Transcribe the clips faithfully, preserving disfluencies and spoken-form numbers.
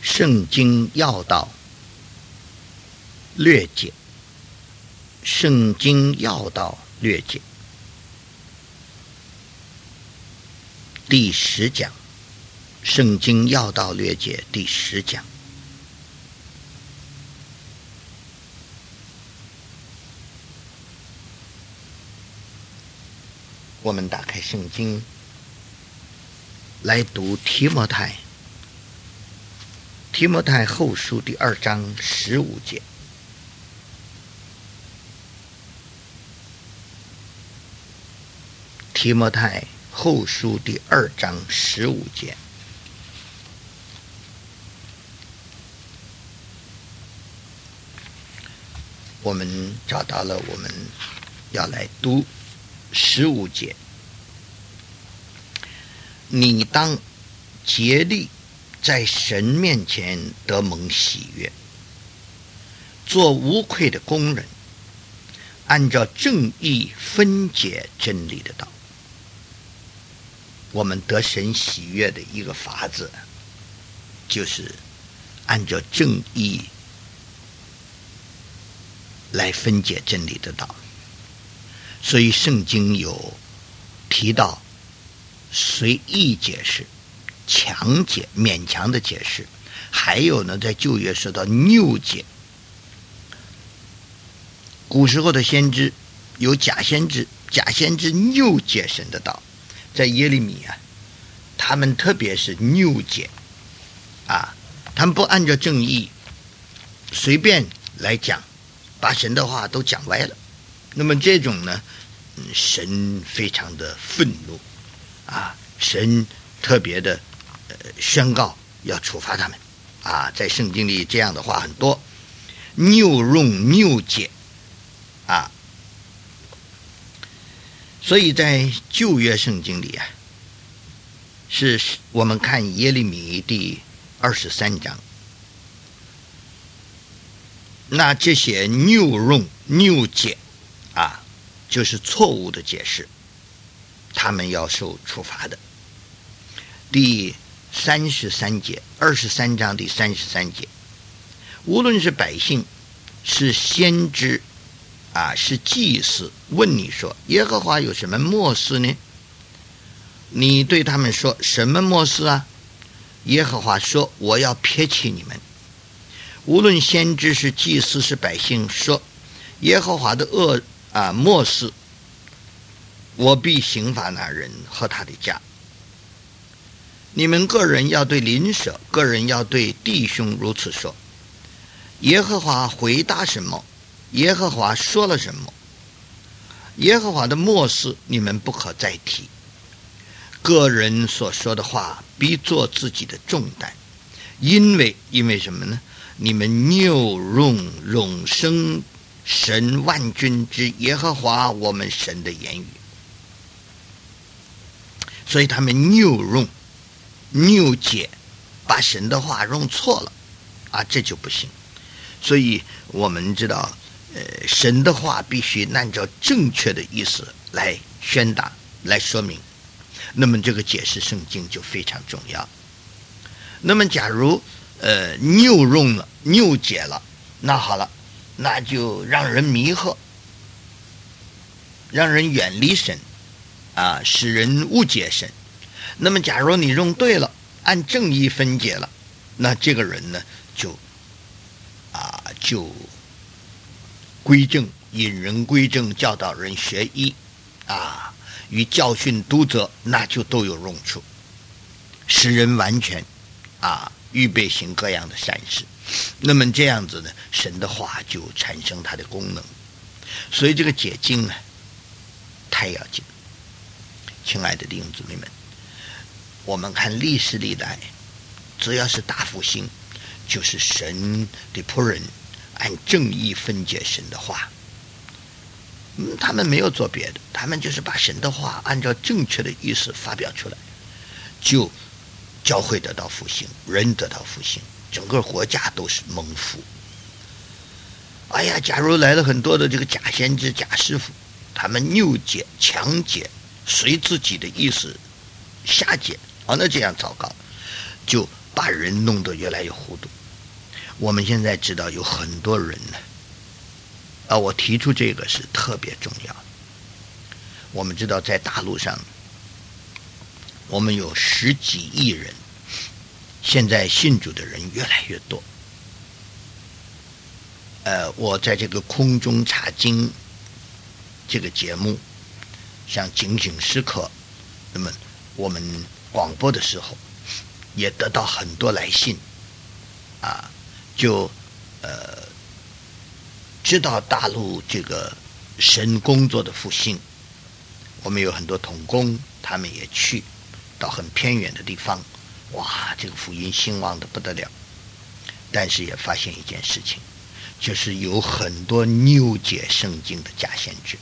圣经要道略解，圣经要道略解，第十讲，圣经要道略解第十讲。我们打开圣经来读提摩太提摩太后书第二章十五节。提摩太后书第二章十五节。我们找到了，我们要来读十五节。你当竭力在神面前得蒙喜悦，做无愧的工人，按照正义分解真理的道。我们得神喜悦的一个法子，就是按照正义来分解真理的道。所以圣经有提到随意解释、强解、勉强的解释，还有呢，在旧约说到谬解。古时候的先知有假先知，假先知谬解神的道，在耶利米啊，他们特别是谬解啊，他们不按照正义随便来讲，把神的话都讲歪了。那么这种呢，神非常的愤怒啊，神特别的、呃、宣告要处罚他们啊，在圣经里这样的话很多，谬用谬解啊，所以在旧约圣经里啊，是我们看耶利米第二十三章，那这些谬用谬解啊，就是错误的解释，他们要受处罚的。第三十三节，二十三章第三十三节，无论是百姓，是先知啊，是祭司，问你说耶和华有什么末世呢？你对他们说什么末世啊？耶和华说我要撇弃你们。无论先知是祭司是百姓，说耶和华的恶啊末世，我必刑罚那人和他的家。你们个人要对邻舍，个人要对弟兄如此说。耶和华回答什么，耶和华说了什么，耶和华的末世你们不可再提。个人所说的话必做自己的重担，因为因为什么呢？你们谬用永生神万军之耶和华我们神的言语，所以他们谬用谬解，把神的话用错了啊，这就不行。所以我们知道呃，神的话必须按照正确的意思来宣达来说明，那么这个解释圣经就非常重要。那么假如呃谬用了谬解了，那好了，那就让人迷惑，让人远离神啊，使人误解神。那么假如你用对了，按正义分解了，那这个人呢就啊就归正，引人归正，教导人学医啊，与教训督责，那就都有用处，使人完全啊预备行各样的善事。那么这样子呢，神的话就产生它的功能。所以这个解经呢太要紧。亲爱的弟兄姊妹们，我们看历史历代，只要是大复兴，就是神的仆人按正义分解神的话。嗯，他们没有做别的，他们就是把神的话按照正确的意思发表出来，就教会得到复兴，人得到复兴，整个国家都是蒙福。哎呀，假如来了很多的这个假先知、假师傅，他们谬解、强解，随自己的意思瞎解，哦，那这样糟糕，就把人弄得越来越糊涂。我们现在知道有很多人呢，啊，我提出这个是特别重要的。我们知道在大陆上，我们有十几亿人，现在信主的人越来越多。呃，我在这个空中查经这个节目，像警醒时刻，那么我们广播的时候，也得到很多来信，啊，就呃知道大陆这个神工作的复兴。我们有很多同工，他们也去到很偏远的地方，哇，这个福音兴旺的不得了。但是也发现一件事情，就是有很多扭解圣经的假先知，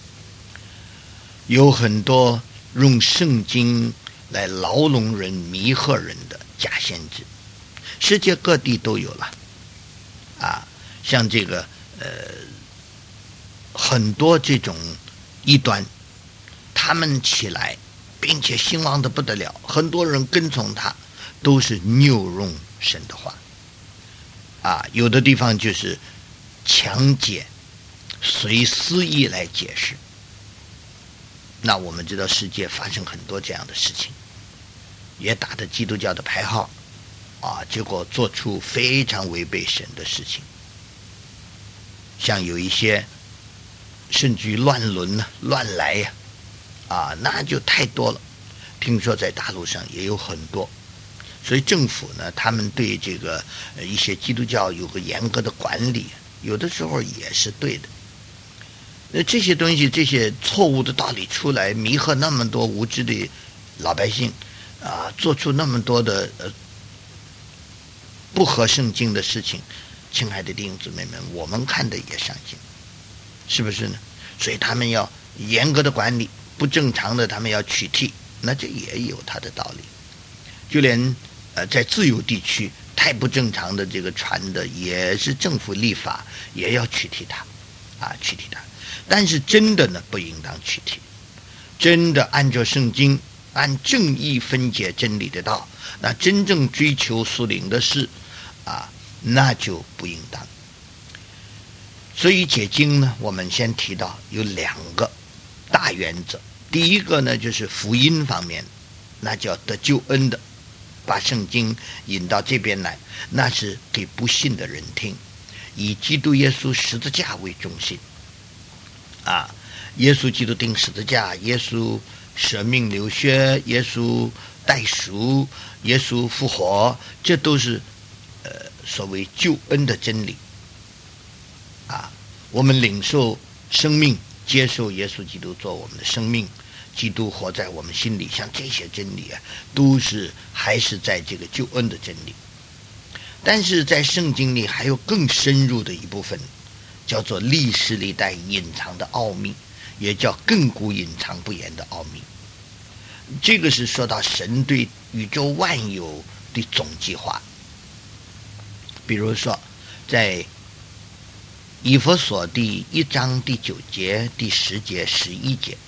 有很多用圣经来牢笼人、迷惑人的假先知，世界各地都有了。啊，像这个呃，很多这种异端，他们起来，并且兴旺的不得了，很多人跟从他，都是拗用神的话。啊，有的地方就是强解，随私意来解释。那我们知道世界发生很多这样的事情，也打着基督教的牌号，啊，结果做出非常违背神的事情。像有一些甚至于乱伦呢、乱来呀、啊，啊，那就太多了。听说在大陆上也有很多。所以政府呢，他们对这个、呃、一些基督教有个严格的管理，有的时候也是对的。那这些东西，这些错误的道理出来，迷惑那么多无知的老百姓，啊，做出那么多的呃不合圣经的事情，亲爱的弟兄姊妹们，我们看的也伤心，是不是呢？所以他们要严格的管理，不正常的他们要取缔，那这也有他的道理。就连呃，在自由地区太不正常的这个传的，也是政府立法也要取缔它，啊，取缔它。但是真的呢，不应当取缔。真的按照圣经，按正义分解真理的道，那真正追求属灵的事，啊，那就不应当。所以解经呢，我们先提到有两个大原则。第一个呢，就是福音方面，那叫得救恩的。把圣经引到这边来，那是给不信的人听，以基督耶稣十字架为中心。啊，耶稣基督钉十字架，耶稣舍命流血，耶稣代赎，耶稣复活，这都是呃所谓救恩的真理。啊，我们领受生命，接受耶稣基督做我们的生命。基督活在我们心里，像这些真理啊，都是还是在这个救恩的真理。但是在圣经里还有更深入的一部分，叫做历史历代隐藏的奥秘，也叫亘古隐藏不言的奥秘。这个是说到神对宇宙万有的总计划。比如说，在以弗所第一章第九节、第十节、十一节。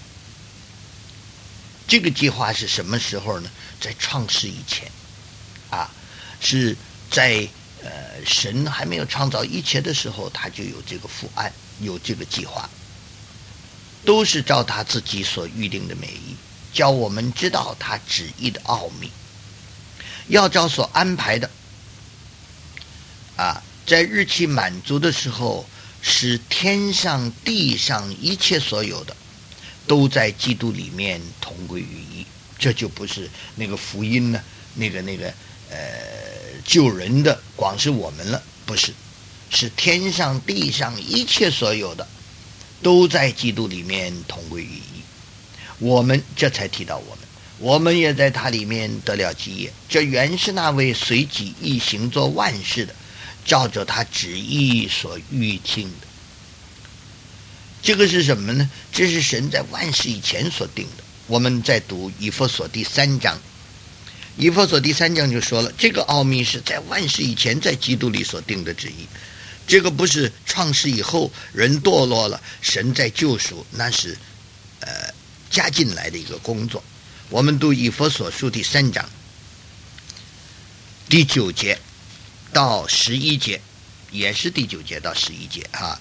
这个计划是什么时候呢？在创世以前，啊，是在呃神还没有创造一切的时候，他就有这个父案，有这个计划，都是照他自己所预定的美意，教我们知道他旨意的奥秘，要照所安排的，啊，在日期满足的时候，使天上地上一切所有的。都在基督里面同归于一，这就不是那个福音呢，那个那个呃救人的光是我们了，不是，是天上地上一切所有的都在基督里面同归于一。我们这才提到我们，我们也在他里面得了基业。这原是那位随己意行做万事的，照着他旨意所预定的。这个是什么呢？这是神在万事以前所定的。我们在读以弗所第三章，以弗所第三章就说了，这个奥秘是在万事以前在基督里所定的旨意。这个不是创世以后人堕落了，神在救赎，那是呃加进来的一个工作。我们读以弗所书第三章， 第九节到十一节，也是第九节到十一节啊。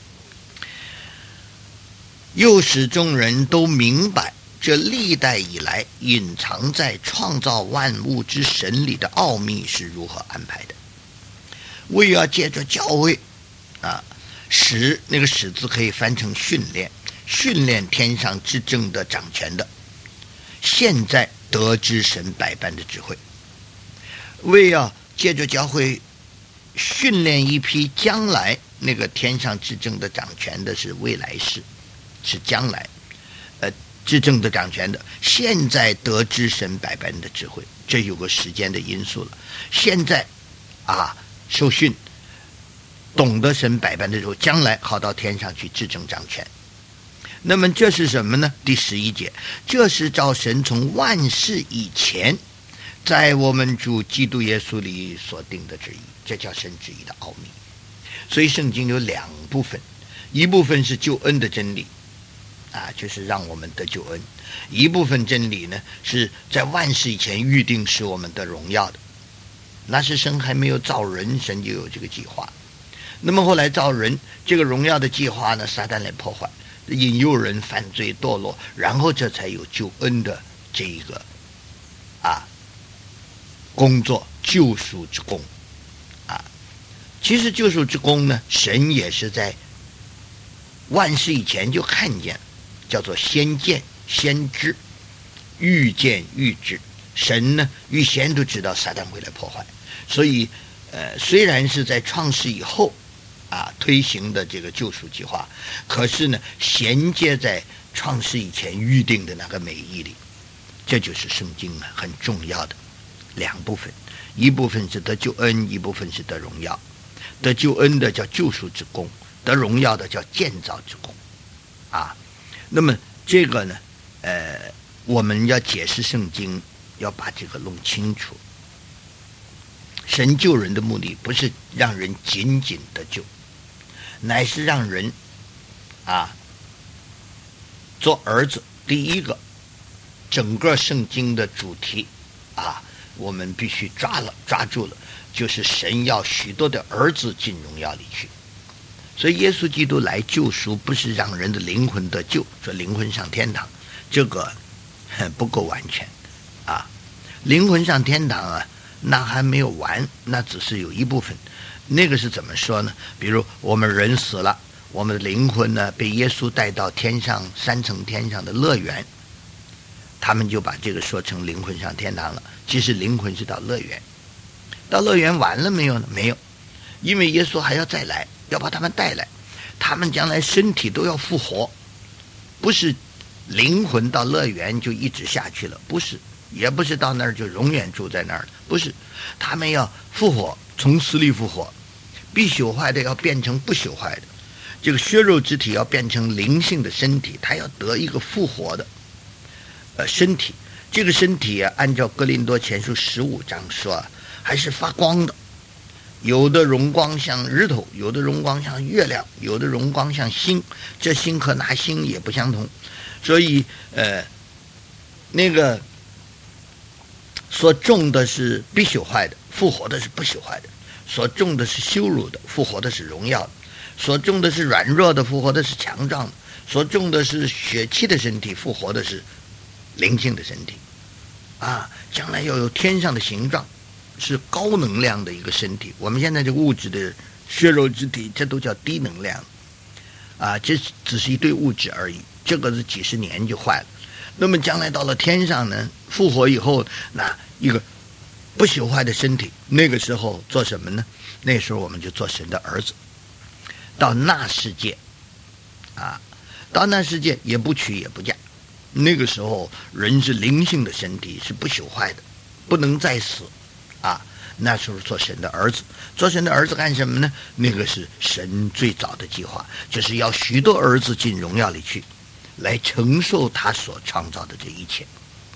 又使众人都明白这历代以来隐藏在创造万物之神里的奥秘是如何安排的，为要借着教会啊，使那个使字可以翻成训练，训练天上之正的掌权的，现在得知神百般的智慧，为要借着教会训练一批将来那个天上之正的掌权的是未来式，是将来呃至正的掌权的，现在得知神百般的智慧，这有个时间的因素了。现在啊受训，懂得神百般的智慧，将来好到天上去至正掌权。那么这是什么呢？第十一节，这是照神从万事以前在我们主基督耶稣里所定的旨意，这叫神旨意的奥秘。所以圣经有两部分，一部分是救恩的真理啊，就是让我们得救恩；一部分真理呢，是在万事以前预定使我们得荣耀的。那是神还没有造人，神就有这个计划。那么后来造人，这个荣耀的计划呢，撒旦来破坏，引诱人犯罪堕落，然后这才有救恩的这一个啊工作，救赎之功啊。其实救赎之功呢，神也是在万事以前就看见，叫做先见先知，预见预知。神呢预先都知道撒旦会来破坏，所以呃虽然是在创世以后啊推行的这个救赎计划，可是呢衔接在创世以前预定的那个美意里。这就是圣经啊很重要的两部分，一部分是得救恩，一部分是得荣耀。得救恩的叫救赎之功，得荣耀的叫建造之功啊。那么这个呢呃我们要解释圣经，要把这个弄清楚。神救人的目的不是让人仅仅得救，乃是让人啊做儿子。第一个，整个圣经的主题啊我们必须抓了抓住了，就是神要许多的儿子进荣耀里去。所以耶稣基督来救赎，不是让人的灵魂得救，说灵魂上天堂，这个不够完全啊。灵魂上天堂啊，那还没有完，那只是有一部分。那个是怎么说呢？比如我们人死了，我们的灵魂呢被耶稣带到天上三层天上的乐园，他们就把这个说成灵魂上天堂了。其实灵魂是到乐园，到乐园完了没有呢？没有，因为耶稣还要再来，要把他们带来，他们将来身体都要复活，不是灵魂到乐园就一直下去了，不是，也不是到那儿就永远住在那儿了，不是，他们要复活，从死里复活，必朽坏的要变成不朽坏的，这个血肉之体要变成灵性的身体，他要得一个复活的呃身体。这个身体啊，按照哥林多前书十五章说啊，还是发光的，有的荣光像日头，有的荣光像月亮，有的荣光像星，这星和那星也不相同。所以呃那个所种的是必朽坏的，复活的是不朽坏的；所种的是羞辱的，复活的是荣耀的；所种的是软弱的，复活的是强壮的；所种的是血气的身体，复活的是灵性的身体啊。将来要有天上的形状，是高能量的一个身体。我们现在这个物质的血肉之体，这都叫低能量啊，这只是一堆物质而已，这个是几十年就坏了。那么将来到了天上呢，复活以后，那一个不朽坏的身体，那个时候做什么呢？那时候我们就做神的儿子。到那世界啊，到那世界也不娶也不嫁，那个时候人是灵性的身体，是不朽坏的，不能再死啊。那时候做神的儿子，做神的儿子干什么呢？那个是神最早的计划，就是要许多儿子进荣耀里去，来承受他所创造的这一切。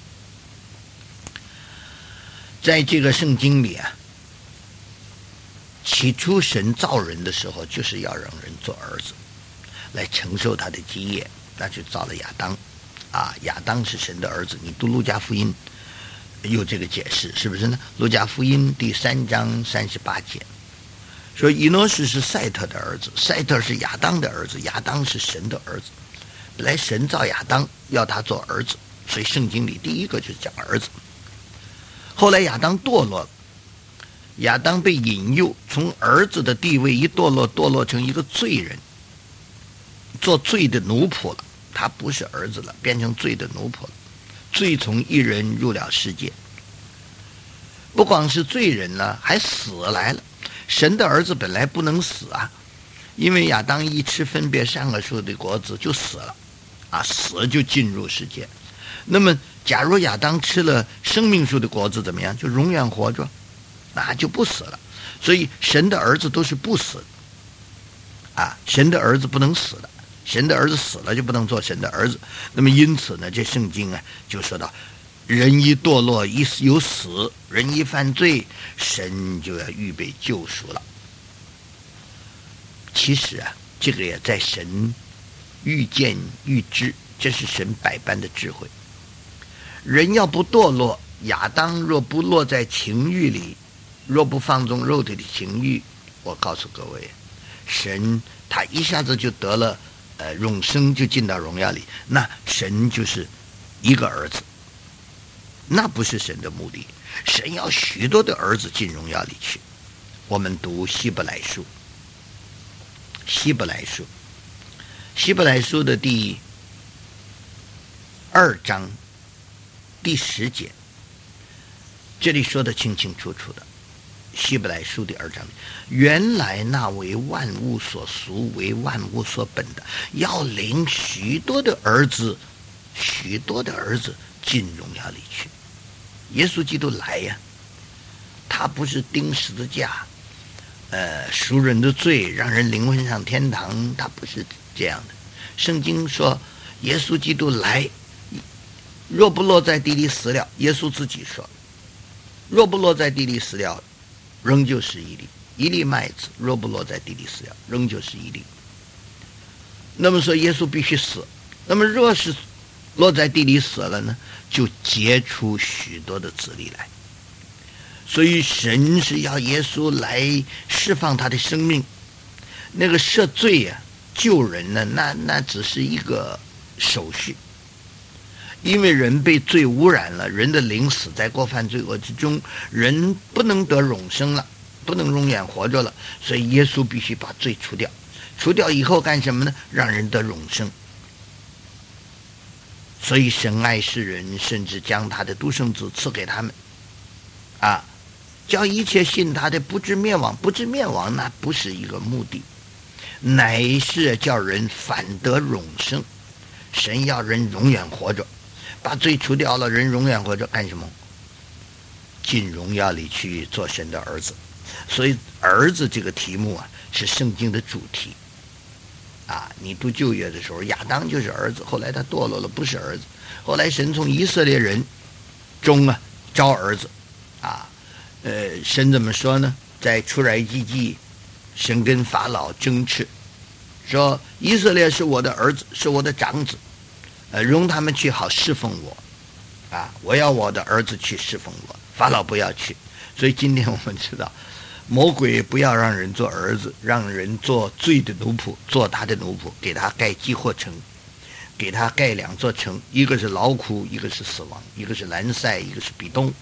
在这个圣经里啊，起初神造人的时候，就是要让人做儿子，来承受他的基业，那就造了亚当啊。亚当是神的儿子，你读路加福音有这个解释，是不是呢？路加福音第三章三十八节说，以诺士是赛特的儿子，赛特是亚当的儿子，亚当是神的儿子。本来神造亚当要他做儿子，所以圣经里第一个就是讲儿子。后来亚当堕落了，亚当被引诱，从儿子的地位一堕落，堕落成一个罪人，做罪的奴仆了。他不是儿子了，变成罪的奴仆了。罪从一人入了世界，不光是罪人了，还死来了。神的儿子本来不能死啊，因为亚当一吃分别善恶树的果子就死了啊，死就进入世界。那么假如亚当吃了生命树的果子怎么样？就永远活着，那就不死了。所以神的儿子都是不死的啊，神的儿子不能死的，神的儿子死了就不能做神的儿子。那么因此呢，这圣经啊就说到，人一堕落，一有死，人一犯罪，神就要预备救赎了。其实啊，这个也在神预见预知，这是神百般的智慧。人要不堕落，亚当若不落在情欲里，若不放纵肉体的情欲，我告诉各位，神他一下子就得了呃永生，就进到荣耀里，那神就是一个儿子，那不是神的目的。神要许多的儿子进荣耀里去。我们读希伯来书，希伯来书，希伯来书的第二章第十节，这里说的清清楚楚的。希伯来书第二章，原来那为万物所属，为万物所本的，要领许多的儿子，许多的儿子进荣耀里去。耶稣基督来呀，他不是钉十字架，呃，赎人的罪，让人灵魂上天堂，他不是这样的。圣经说，耶稣基督来，若不落在地里死了，耶稣自己说，若不落在地里死了，仍旧是一粒一粒麦子，若不落在地里死了，仍旧是一粒。那么说耶稣必须死，那么若是落在地里死了呢，就结出许多的子粒来。所以神是要耶稣来释放他的生命，那个赦罪啊救人呢，那那只是一个手续。因为人被罪污染了，人的灵死在过犯罪恶之中，人不能得永生了，不能永远活着了，所以耶稣必须把罪除掉。除掉以后干什么呢？让人得永生。所以神爱世人，甚至将他的独生子赐给他们，啊，叫一切信他的不至灭亡。不至灭亡那不是一个目的，乃是叫人反得永生。神要人永远活着，把罪除掉了，人永远活着干什么？进荣耀里去做神的儿子。所以儿子这个题目啊，是圣经的主题啊。你读旧约的时候，亚当就是儿子，后来他堕落了，不是儿子。后来神从以色列人中啊招儿子啊。呃，神怎么说呢？在出埃及记，神跟法老争持，说以色列是我的儿子，是我的长子，呃，容他们去好侍奉我啊！我要我的儿子去侍奉我，法老不要去。所以今天我们知道，魔鬼不要让人做儿子，让人做罪的奴仆，做他的奴仆，给他盖积货城，给他盖两座城，一个是劳苦，一个是死亡，一个是兰塞，一个是比东。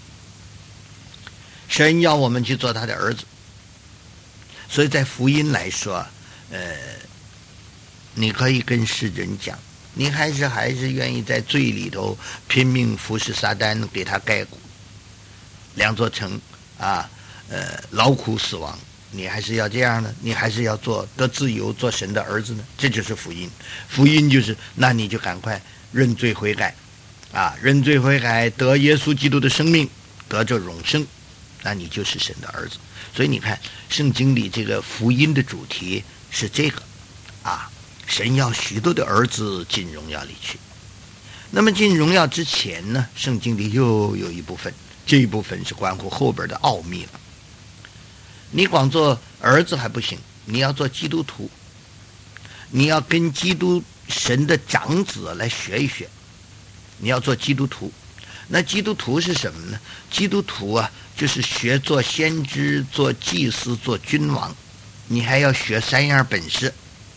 神要我们去做他的儿子。所以在福音来说，呃，你可以跟世人讲，你还是还是愿意在罪里头拼命服侍撒旦，给他盖两座城啊，呃，劳苦死亡，你还是要这样呢？你还是要做得自由，做神的儿子呢？这就是福音。福音就是，那你就赶快认罪悔改啊，认罪悔改，得耶稣基督的生命，得着永生，那你就是神的儿子。所以你看圣经里这个福音的主题是这个啊，神要许多的儿子进荣耀里去。那么进荣耀之前呢，圣经里又有一部分，这一部分是关乎后边的奥秘了。你光做儿子还不行，你要做基督徒，你要跟基督神的长子来学一学，你要做基督徒。 那基督徒是什么呢？基督徒啊，就是学做先知、做祭司、做君王，你还要学三样本事。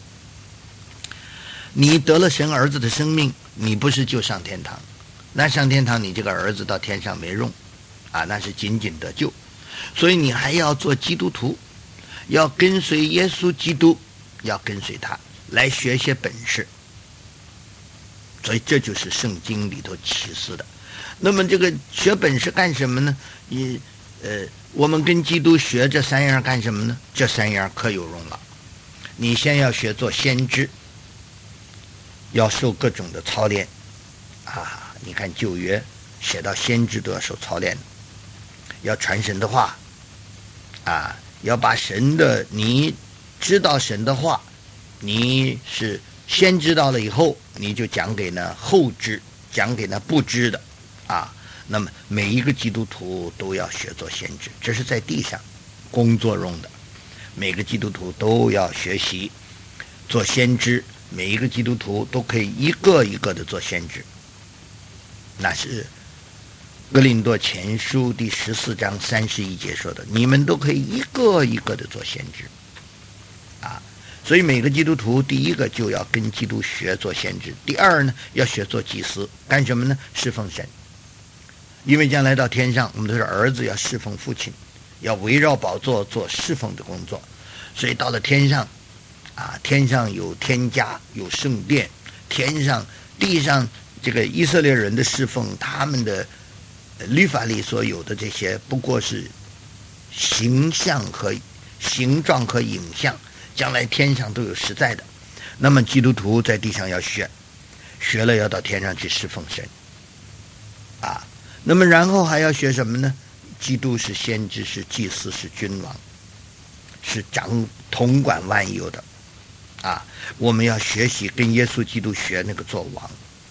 你得了神儿子的生命，你不是就上天堂，那上天堂你这个儿子到天上没用啊，那是仅仅得救。所以你还要做基督徒，要跟随耶稣基督，要跟随他来学些本事。所以这就是圣经里头启示的。那么这个学本事干什么呢？你呃，我们跟基督学这三样干什么呢？这三样可有用了。你先要学做先知，要受各种的操练啊！你看旧约写到先知都要受操练，要传神的话啊，要把神的，你知道神的话，你是先知道了以后，你就讲给那后知，讲给那不知的啊。那么每一个基督徒都要学做先知，这是在地上工作用的。每个基督徒都要学习做先知，每一个基督徒都可以一个一个的做先知。那是哥林多前书第十四章三十一节说的，你们都可以一个一个的做先知啊。所以每个基督徒第一个就要跟基督学做先知，第二呢要学做祭司，干什么呢？侍奉神。因为将来到天上，我们都是儿子，要侍奉父亲，要围绕宝座做侍奉的工作。所以到了天上啊，天上有天家，有圣殿，天上地上这个以色列人的侍奉，他们的律法里所有的这些不过是形象和形状和影像，将来天上都有实在的。那么基督徒在地上要学，学了要到天上去侍奉神啊。那么然后还要学什么呢？基督是先知，是祭司，是君王，是掌统管万有的啊。我们要学习跟耶稣基督学那个做王。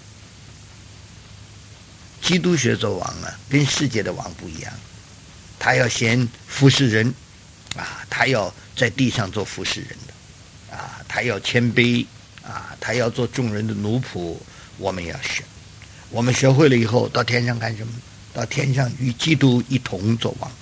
基督学做王啊，跟世界的王不一样，他要先服侍人啊，他要在地上做服侍人的啊，他要谦卑啊，他要做众人的奴仆。我们要学，我们学会了以后，到天上干什么？到天上与基督一同做王，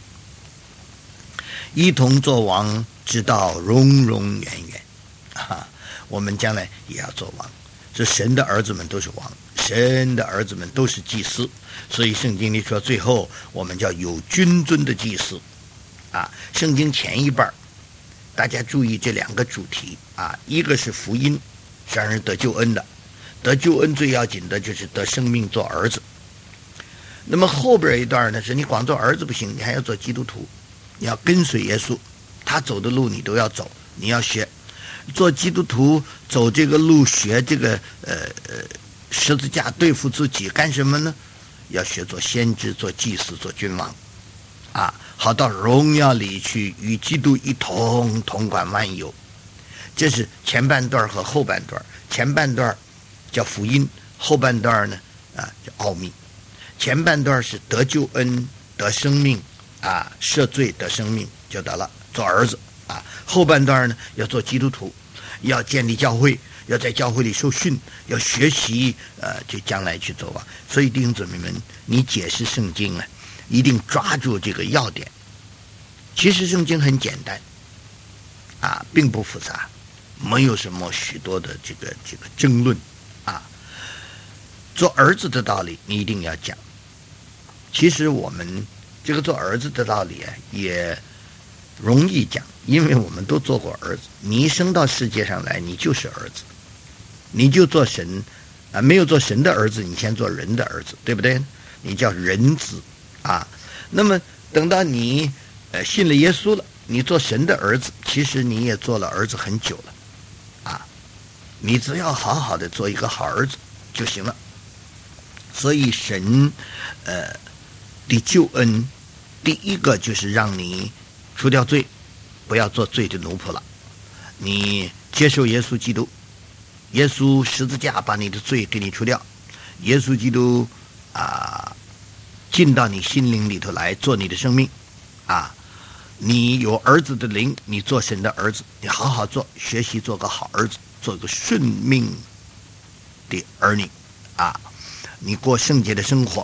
一同做王，直到永永远远啊！我们将来也要做王。这神的儿子们都是王，神的儿子们都是祭司，所以圣经里说，最后我们叫有君尊的祭司啊。圣经前一半大家注意这两个主题啊，一个是福音，是让人得救恩的，得救恩最要紧的就是得生命做儿子。那么后边一段呢，是你光做儿子不行，你还要做基督徒，你要跟随耶稣，他走的路你都要走，你要学。做基督徒走这个路，学这个呃呃十字架对付自己干什么呢？要学做先知，做祭司，做君王啊，好到荣耀里去与基督一同统管万有。这是前半段和后半段，前半段叫福音，后半段呢啊叫奥秘。前半段是得救恩、得生命啊，赦罪得生命就得了，做儿子啊。后半段呢要做基督徒，要建立教会，要在教会里受训，要学习呃，就将来去走啊。所以弟兄姊妹们，你解释圣经啊，一定抓住这个要点。其实圣经很简单啊，并不复杂，没有什么许多的这个这个争论啊。做儿子的道理你一定要讲。其实我们这个做儿子的道理啊，也容易讲，因为我们都做过儿子。你一生到世界上来，你就是儿子，你就做神啊，没有做神的儿子，你先做人的儿子，对不对？你叫人子啊。那么等到你呃信了耶稣了，你做神的儿子，其实你也做了儿子很久了啊。你只要好好的做一个好儿子就行了。所以神呃的救恩，第一个就是让你除掉罪，不要做罪的奴仆了。你接受耶稣基督，耶稣十字架把你的罪给你除掉，耶稣基督啊进到你心灵里头来做你的生命啊。你有儿子的灵，你做神的儿子，你好好做，学习做个好儿子，做个顺命的儿女啊。你过圣洁的生活，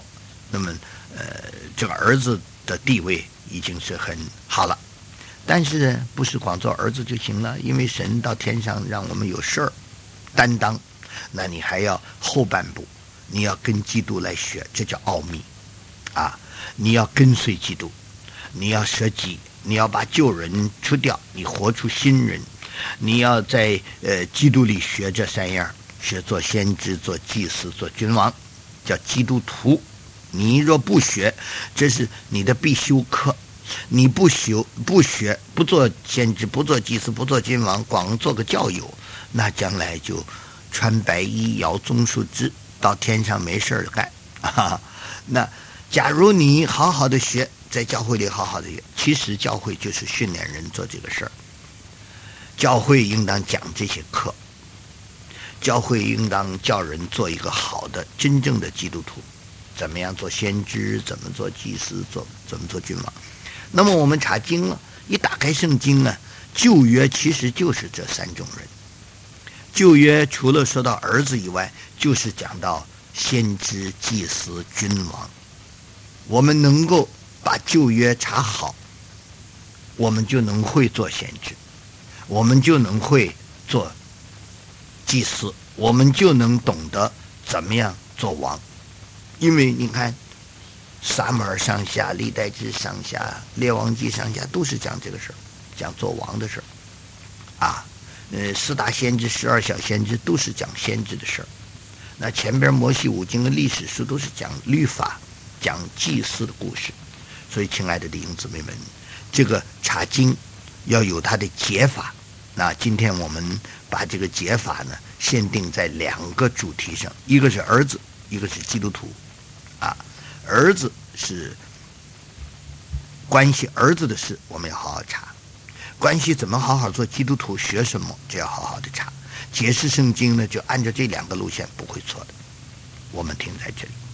那么呃，这个儿子的地位已经是很好了。但是不是光做儿子就行了，因为神到天上让我们有事儿担当，那你还要后半部，你要跟基督来学，这叫奥秘啊！你要跟随基督，你要舍己，你要把旧人除掉，你活出新人。你要在呃基督里学这三样，学做先知、做祭司、做君王，叫基督徒。你若不学，这是你的必修课。你不学不学不做先知，不做祭司，不做君王，光做个教友，那将来就穿白衣摇棕树枝，到天上没事干啊。那假如你好好的学，在教会里好好的学，其实教会就是训练人做这个事儿。教会应当讲这些课，教会应当叫人做一个好的真正的基督徒，怎么样做先知，怎么做祭司，做怎么做君王。那么我们查经了，一打开圣经呢，旧约其实就是这三种人。旧约除了说到儿子以外，就是讲到先知、祭司、君王。我们能够把旧约查好，我们就能会做先知，我们就能会做祭司，我们就能懂得怎么样做王。因为你看撒母耳上下、历代志上下、列王记上下都是讲这个事儿，讲做王的事儿啊。呃，四大先知、十二小先知都是讲先知的事儿。那前边摩西五经的历史书都是讲律法、讲祭司的故事。所以，亲爱的弟兄姊妹们，这个查经要有它的解法。那今天我们把这个解法呢，限定在两个主题上，一个是儿子，一个是基督徒啊。儿子是关系儿子的事，我们要好好查；关系怎么好好做基督徒，学什么，就要好好的查。解释圣经呢，就按照这两个路线，不会错的。我们停在这里。